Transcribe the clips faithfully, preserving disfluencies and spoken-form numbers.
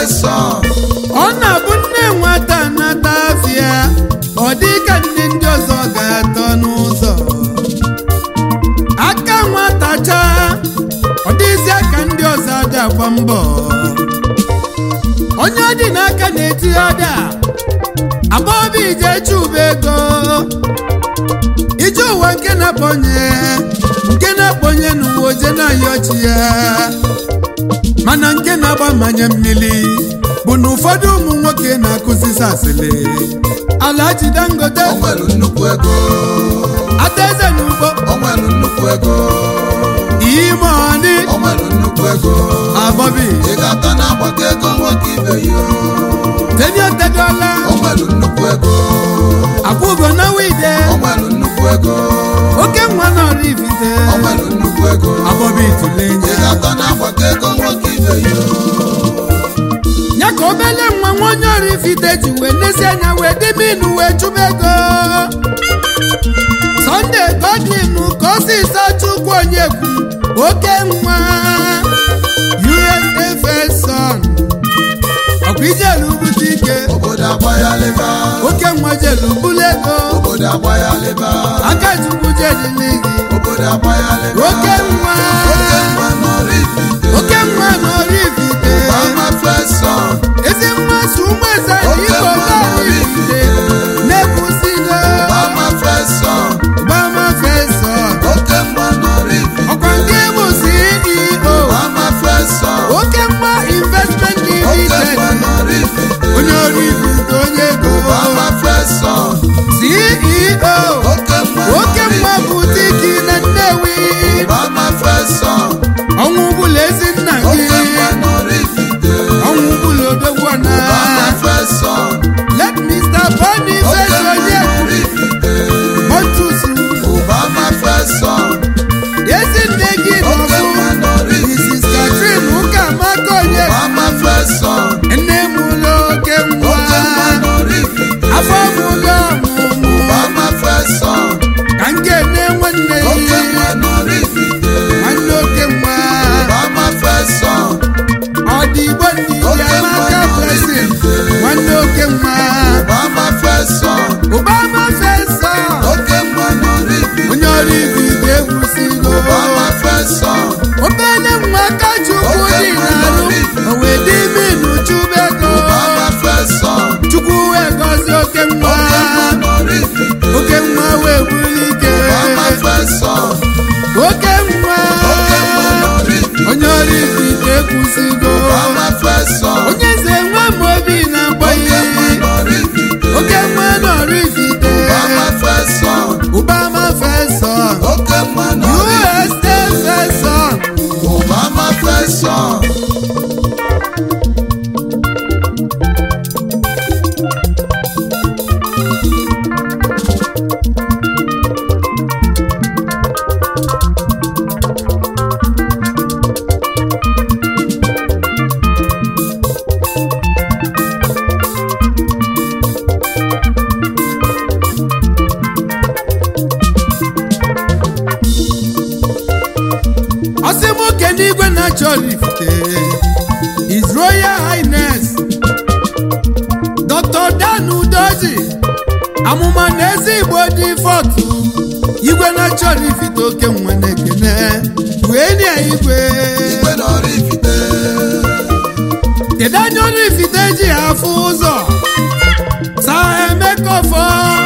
son. Ọ na-abụ nne nwata nata afịa ọ dị ka ndị ndị ọzọ ga-atọ n'ụzọ aka nwata chaa ọ dịzi aka ndị ọzọ ada agba mbọ onye ọ dị n'aka na-eti ọda agbọbụ ije chụba ego ije ụwa nke na-akpọnye nke na-akpọnye n'ụwa oje na-ayọ chi ya mana nke na-agba mmanya mmiri bụ na ụfọdụ ụmụ nwoke na-akụzisi asịlị Alhaji Dangote o nwere nnukwu ego Adaeze n'ugbo o nwere nnukwu ego ime ọnị o nwere nnukwu ego Abọbi ị ga-atọ na-agbakọ ego nwoke ibe ya Teniotedola o nwere nnukwu ego Akwụgo na wide o nwere nnukwu ego oke nwa na Oraifite o nwere nnukwu ego Abọbi Itulenye ị ga-atọ na-agbakọ ego nwoke ibe ya ya ka obele nwa nwa onye Oraifite ji wee nesi anya wee dị minu wee chụba ego Sunday Godwin ka o si sọ Chukwu Onyekwu oke nwa U S A First Son ọkwa ijelu bute ike obodo agbaghalịba oke nwa jelu bulu ego obodo agbaghalịba aka Chukwu jelili gị obodo agbaghalịba oke nwa oke nwa n'Oraifite oke nwa n'Oraifite Obama First Son ezi mmasị ụmụ eze na Igbo n'Oraifite na-ekwusigo Obama First Son Obama First Son oke nwa n'Oraifite ọkwa nke bụ C E O Obama First Son oke mma investment oke limited nwa n'Oraifite onye Oraifite onye ego Obama First Son C E O oke nwa oke mma butiki na Nnewi Obama First Son ọnwụ bụla ezi nna gị oke nwa n'Oraifite ọnwụ bụla odogwuna Obama First Son let Mister Boniface oke nwa Onyekwu n'Oraifite Montusu Obama First Son ezi nne gị oke nọbụ nwa n'Oraifite Missus Catherine Ụkamaka Onyekwu Obama First Son nne m ụlọ oke nwa oke nwa n'Oraifite afọ m ụlọ ọmụmụ Obama First Son ka nke nne nwanne oke nwa ya n'Oraifite nwanne oke nwa Obama First Son ọ dị Igbo ndị oke nwa Amaka Blessing n'Oraifite nwanne oke nwa Obama First Son Obama First Son oke nwa n'Oraifite onye Oraifite egwusigo Obama First Son obele nwa ka Chukwu oke dị nwa n'arụ n'Oraifite o wee dị minu chụba ego Obama First Son Chukwu wee gọzie oke nwa oke nwa n'Oraifite oke nwa wee bulike Obama First Son oke nwa oke nwa n'Oraifite onye Oraifite ekwusigo Obama First Son onye eze nwa m obi na-akpọ oke ihe nwa n'Oraifite oke nwa n'Oraifite Obama First Son Obama First Son oke nwa U n'Oraifite S A First Son Obama First Son ọsị nwoke n'igwe na-achọ Oraifite His Royal Highness Doctor Dan Udoji amụma na ezi Igbo dị fọtụ igwe na-achọ Oraifite oke nwa na-ekene wee nye igwe igwe n'Oraifite kedu anya Oraifite ji afụ ụzọ Sa Emeka Ọfọ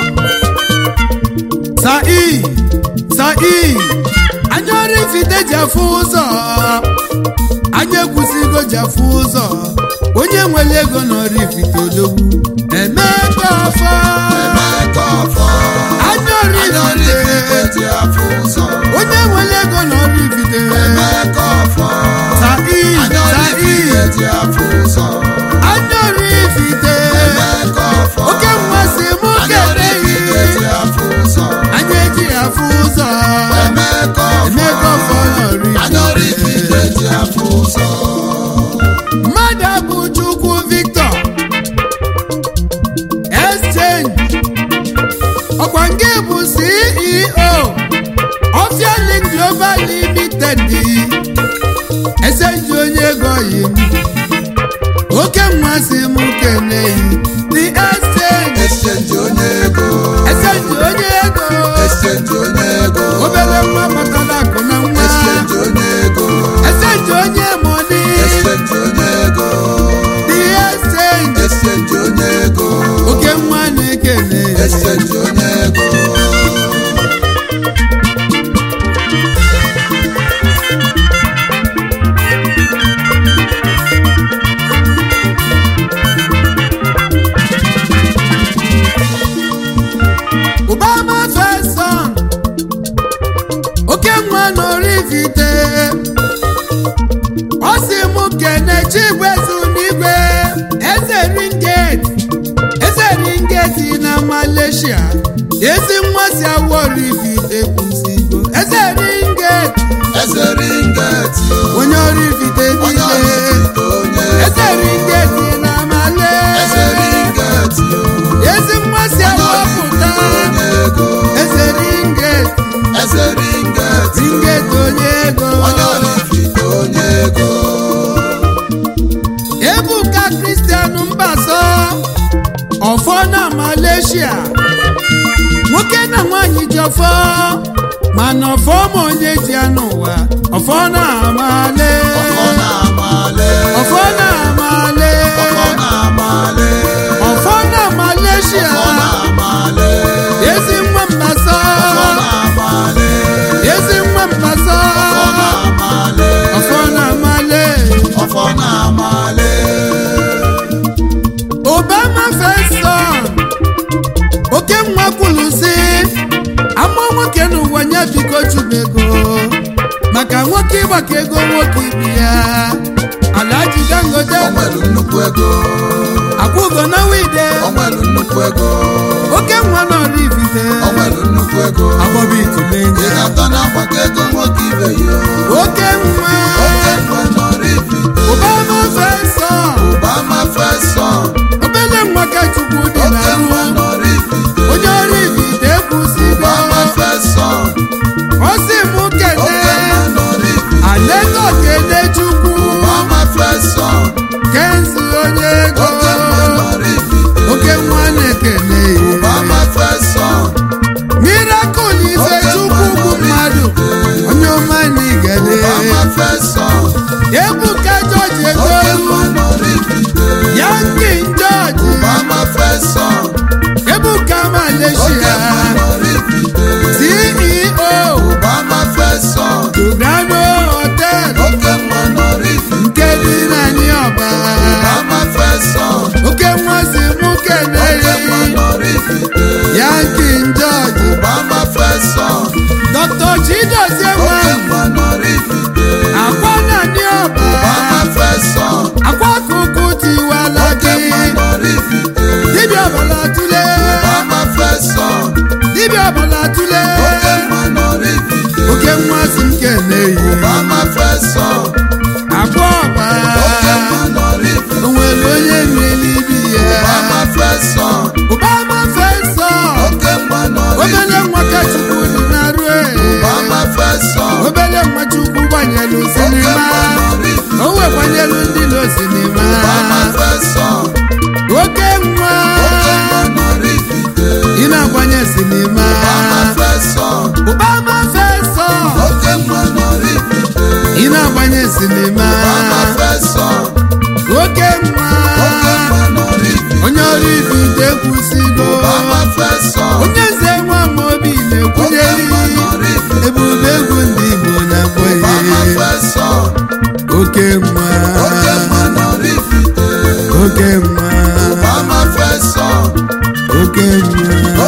Sa I Sa I anya Oraifite ji afụ ụzọ anya ekwusigo ji afụ ụzọ onye nwere ego n'Oraifite odogwu Emeka Ọfọ Emeka Ọfọ anya Oraifite ji afụ ụzọ onye nwere ego n'Oraifite Emeka Ọfọ Sa I anya Sa I Oraifite ji afụ ụzọ anya Oraifite Emeka Ọfọ oke nwa si mụ anya keneghị Oraifite ji afụ ụzọ anya eji afụ ụzọ Emeka Ọfọ Emeka Ọfọ anya Oraifite ji afụ ụzọ mmadụ bụ Chukwu Victor Exchange ọkwa nke bụ C E O Ofiali Global Limited Exchange onye ego yi oke oke nwa si m keneyi the exchange exchange onye ego exchange onye ego exchange onye ego obere nwa kpatara akụ na nwa exchange onye ego exchange onye money exchange onye ego the exchange exchange onye ego oke nwa na-ekene exchange onye ego Obama first son oke nwa n'Oraifite ọ sị m kene Chigwezu n'igwe eze ringet eze ringet na Malaysia ezi nwa si awọ Oraifite kwụsịgo eze ringet eze ringet onye Oraifite onye niile Oraifite onye eze ringet na Malaysia eze ringet ezi nwa si awọ pụta onye ego eze ringet eze ringet ringet onye ego onye Oraifite onye ego Ebuka Christian Mbaso ọfọ na Malaysia nwoke na nwanyị ji ọfọ mana ọfọ ma onye ji ya n'ụwa ọfọ na amale ọfọ na-amale ọfọ na amale ọfọ na-amale ọfọ na Malaysia ọfọ na-amale ezi nwa Mbaso ọfọ na-amale ezi nwa Mbaso ọfọ na-amale ọfọ na amale ọfọ na-amale Obama first son oke nwa kwuru sị ama nwoke n'ụwa nye biko chubego maka nwoke ịgbakọ ego nwoke ibi ya Alhaji Dangote o nwere nnukwu ego akwụgo na wide o nwere nnukwu ego oke nwa n'Oraifite o nwere nnukwu ego agbọbụ ị itumenye ga-atọ na-agbakọ ego nwoke ibe ya oke nwa oke nwa n'Oraifite Obama first son Obama first son obele nwa ka Chukwu dị na oke nwa n'Oraifite onye Oraifite ekwusigo Obama first son ọ sị m kene oke nwa n'Oraifite Alego kene Chukwu Obama first son Kenzi onye ego oke nwa n'Oraifite oke nwa na-ekene Obama first son miracle ife Chukwu bụ mmadụ onye ọma na igede Obama first son Ebuka George ego oke nwa n'Oraifite Yankin George Obama first son Ebuka oke Malaysia nwa n'Oraifite C E O Obama first son Tugano Hotel oke nwa n'Oraifite nke dị na Nioba Obama first son oke nwa si mụ oke nwa kenere n'Oraifite Yankin George Obama first son Doctor Chidozie oke nwa nwa n'Oraifite akwa na Nioba Obama first son akwa kuku tiwala oke gị nwa n'Oraifite dibịa ọbala tule Obama first son dibịa ọbala tule oke nwa n'Oraifite oke nwa si m keneyi Obama first son akwa ọba oke nwa n'Oraifite onwere onye mmeri ibi ya Obama first son Obama first son oke nwa obele n'Oraifite nwa ka Chukwu dị na rue Obama first son obele nwa Chukwu gbanyelu oke sinima nwa n'Oraifite o wekwanyelu ndị lo sinima Obama first son oke nwa oke nwa n'Oraifite ị na-agbanye sinima Obama first son Obama first son oke nwa n'Oraifite ị na-agbanye sinima Obama first son oke nwa oke nwa n'Oraifite onye Oraifite kwụsịgo Obama first son onye nze nwa Amobi na-ekwunyeli oke nwa n'Oraifite ebube egwu ndị Igbo na-akpọ Obama ihe first son oke nwa oke nwa n'Oraifite oke nwa Obama first son oke nwa